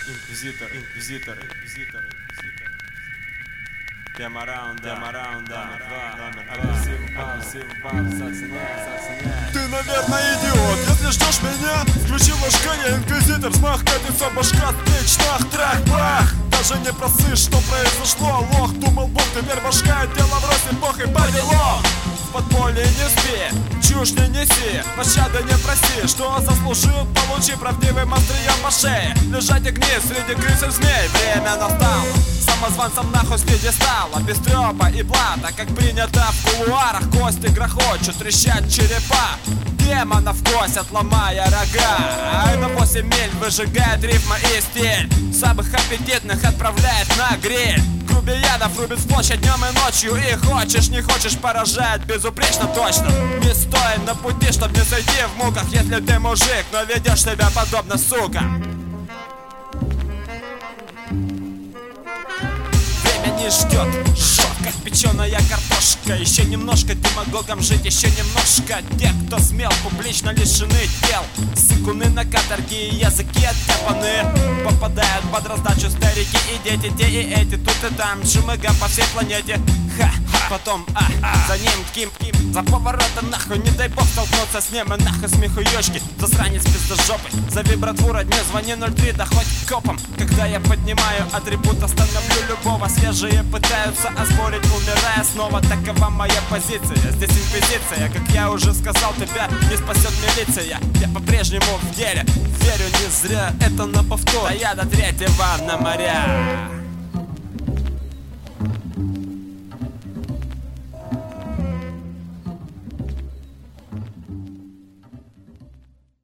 Инквизитор, инквизитор, инквизитор, инквизитор. Тема раунда, номер 2. Агрессив, бам, саксоняй. Ты, наверное, идиот, если ждешь меня. Включи ложкаря, инквизитор, смах, катится башка, плеч, нах, трах, бах. Даже не просышь, что произошло, лох. Думал, бог, теперь башка, тело врозь, бог и Вавилон. В подполье не спи, чушь не неси, пощады не проси. Что заслужил, получи правдивым острием по шее. Лежать и гнить среди крысел змей, время настало. Самозванцам нахуй с пьедестала, без трёпа и блата, как принято в кулуарах. Кости грохочут, трещат черепа, демонов косят, ломая рога. А на 8 миль выжигает рифма и стиль, самых аппетитных отправляет на гриль. Грубиянов рубит в площадь днем и ночью. И хочешь, не хочешь, поражает безупречно точно. Не стой на пути, чтоб не сойти в муках. Если ты мужик, но ведешь себя подобно сука. Время не ждет, жжет, как печеная картошка. Еще немножко демагогам жить, еще немножко. Те, кто смел, публично лишены дел. Сыкуны на каторге и языки оттяпаны. Попадают под раздачу старики и дети. Те и эти, тут и там, шумыга по всей планете. Потом, за ним Ким, за поворота нахуй. Не дай бог столкнуться с ним, и нахуй смехуёчки. Засранец пиздожопый, за вибратуру дне звони 03, да хоть копом. Когда я поднимаю атрибут, остановлю любого. Свежие пытаются оспорить, умирая снова. Такова моя позиция, здесь инквизиция. Как я уже сказал, тебя не спасет милиция. Я по-прежнему в деле, верю не зря, это на повтор. А я до 3-го на моря.